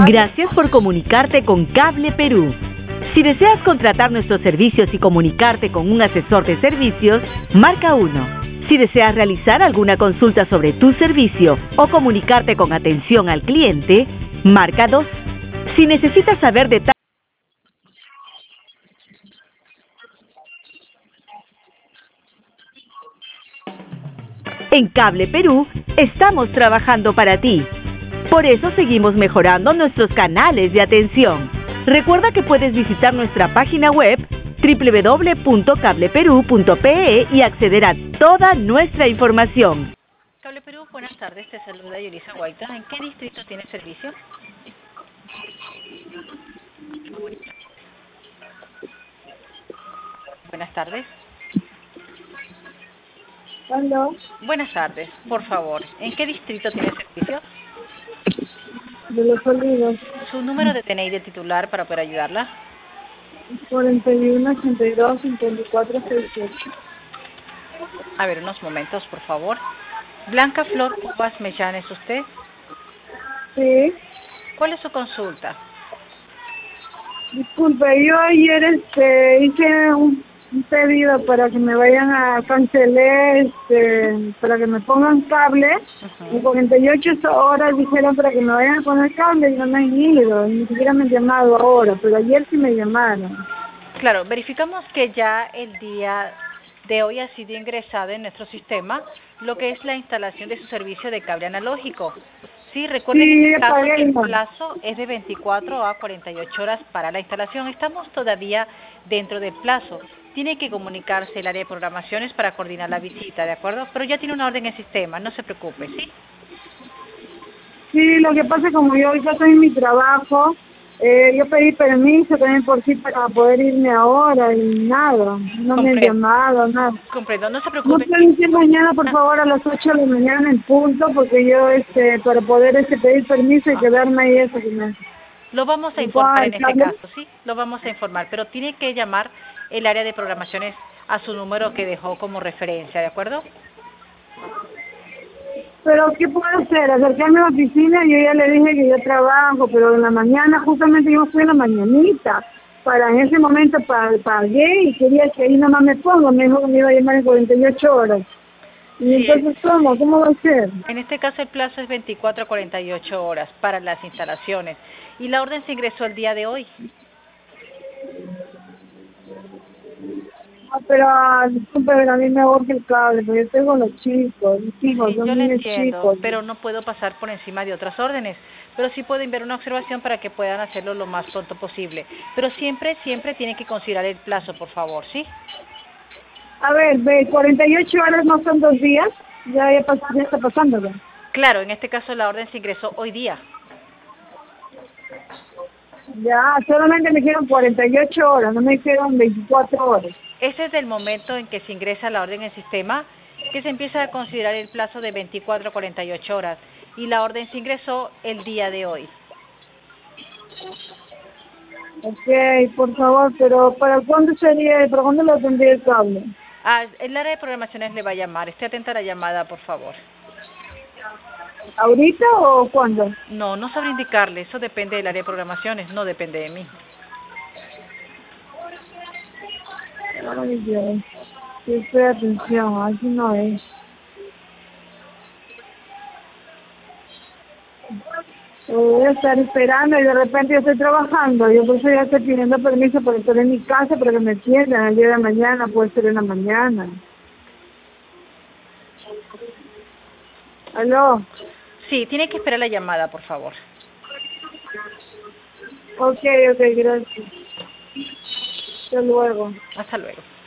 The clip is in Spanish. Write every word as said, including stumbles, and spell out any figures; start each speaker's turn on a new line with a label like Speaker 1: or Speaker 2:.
Speaker 1: Gracias por comunicarte con Cable Perú. Si deseas contratar nuestros servicios y comunicarte con un asesor de servicios, marca uno. Si deseas realizar alguna consulta sobre tu servicio o comunicarte con atención al cliente, marca dos. Si necesitas saber detalles en Cable Perú, estamos trabajando para ti. Por eso seguimos mejorando nuestros canales de atención. Recuerda que puedes visitar nuestra página web doble u doble u doble u punto cable perú punto pe e y acceder a toda nuestra información.
Speaker 2: Cable Perú, buenas tardes, te saluda Yulisa Guaita. ¿En qué distrito tiene servicio? Buenas tardes.
Speaker 3: Hola.
Speaker 2: Buenas tardes, por favor, ¿en qué distrito tiene servicio?
Speaker 3: De Los Olivos.
Speaker 2: Su número de D N I de titular para poder ayudarla.
Speaker 3: cuarenta y uno, ochenta y dos, cincuenta y cuatro, sesenta y ocho.
Speaker 2: A ver, unos momentos, por favor. Blanca Flor Uvas Mellán, ¿es usted?
Speaker 3: Sí.
Speaker 2: ¿Cuál es su consulta?
Speaker 3: Disculpe, yo ayer este, hice un, un pedido para que me vayan a cancelar, este, para que me pongan cable.
Speaker 2: Uh-huh.
Speaker 3: En cuarenta y ocho horas dijeron para que me vayan a poner cable y no me han ido, ni siquiera me han llamado ahora, pero ayer sí me llamaron.
Speaker 2: Claro, verificamos que ya el día de hoy ha sido ingresado en nuestro sistema lo que es la instalación de su servicio de cable analógico. Sí, recuerden
Speaker 3: Sí,
Speaker 2: en este caso que el
Speaker 3: pagué.
Speaker 2: plazo es de veinticuatro a cuarenta y ocho horas para la instalación. Estamos todavía dentro del plazo. Tiene que comunicarse el área de programaciones para coordinar la visita, ¿de acuerdo? Pero ya tiene una orden en sistema, no se preocupe, ¿sí?
Speaker 3: Sí, lo que pasa es como yo ahorita estoy en mi trabajo, eh, yo pedí permiso también por sí para poder irme ahora y nada, no me han
Speaker 2: Comprendo.
Speaker 3: llamado, nada.
Speaker 2: Comprendo, no se
Speaker 3: No
Speaker 2: preocupe.
Speaker 3: pueden ser mañana, por favor, a las ocho de la mañana en punto, porque yo, este, para poder este pedir permiso y
Speaker 2: Ah,
Speaker 3: quedarme ahí, eso que me...
Speaker 2: Lo vamos a
Speaker 3: ¿Me
Speaker 2: informar
Speaker 3: puedo
Speaker 2: en este
Speaker 3: dejarlo?
Speaker 2: caso, ¿sí? Lo vamos a informar, pero tiene que llamar el área de programaciones a su número que dejó como referencia, ¿de acuerdo?
Speaker 3: Pero, ¿qué puedo hacer? Acercarme a la oficina, yo ya le dije que yo trabajo, pero en la mañana, justamente yo fui en la mañanita, para en ese momento pa- pagué y quería que ahí nomás me ponga, me dijo que me iba a llamar en cuarenta y ocho horas. Y
Speaker 2: Sí,
Speaker 3: entonces, ¿cómo? ¿Cómo va a ser?
Speaker 2: en este caso el plazo es veinticuatro a cuarenta y ocho horas para las instalaciones y la orden se ingresó el día de hoy.
Speaker 3: Ah, pero, ah, disculpe, pero a mí me urge el cable, porque yo tengo los chicos, mis hijos,
Speaker 2: Sí,
Speaker 3: son
Speaker 2: yo lo
Speaker 3: niños
Speaker 2: entiendo,
Speaker 3: chicos.
Speaker 2: pero no puedo pasar por encima de otras órdenes, pero sí puedo enviar una observación para que puedan hacerlo lo más pronto posible. Pero siempre, siempre tienen que considerar el plazo, por favor, ¿sí?
Speaker 3: A ver, ve, cuarenta y ocho horas no son dos días, ya, ya, pas- ya está pasándolo.
Speaker 2: Claro, en este caso la orden se ingresó hoy día.
Speaker 3: Ya, solamente me dijeron cuarenta y ocho horas, no me dijeron veinticuatro horas.
Speaker 2: Ese es el momento en que se ingresa la orden en el sistema, que se empieza a considerar el plazo de veinticuatro a cuarenta y ocho horas, y la orden se ingresó el día de hoy.
Speaker 3: Ok, por favor, pero ¿para cuándo sería, para cuándo lo tendría el cable?
Speaker 2: Ah, el área de programaciones le va a llamar. Esté atenta a la llamada, por favor.
Speaker 3: ¿Ahorita o cuándo?
Speaker 2: No, no sabré indicarle. Eso depende del área de programaciones, no depende de mí.
Speaker 3: Ay, Dios, sí, estoy atención, así no es. Eh, Voy a estar esperando y de repente yo estoy trabajando, yo por eso ya estoy pidiendo permiso para estar en mi casa para que me atiendan el día de mañana, puede ser en la mañana. ¿Aló?
Speaker 2: Sí, tiene que esperar la llamada, por favor.
Speaker 3: Ok, ok, gracias. Hasta luego.
Speaker 2: Hasta luego.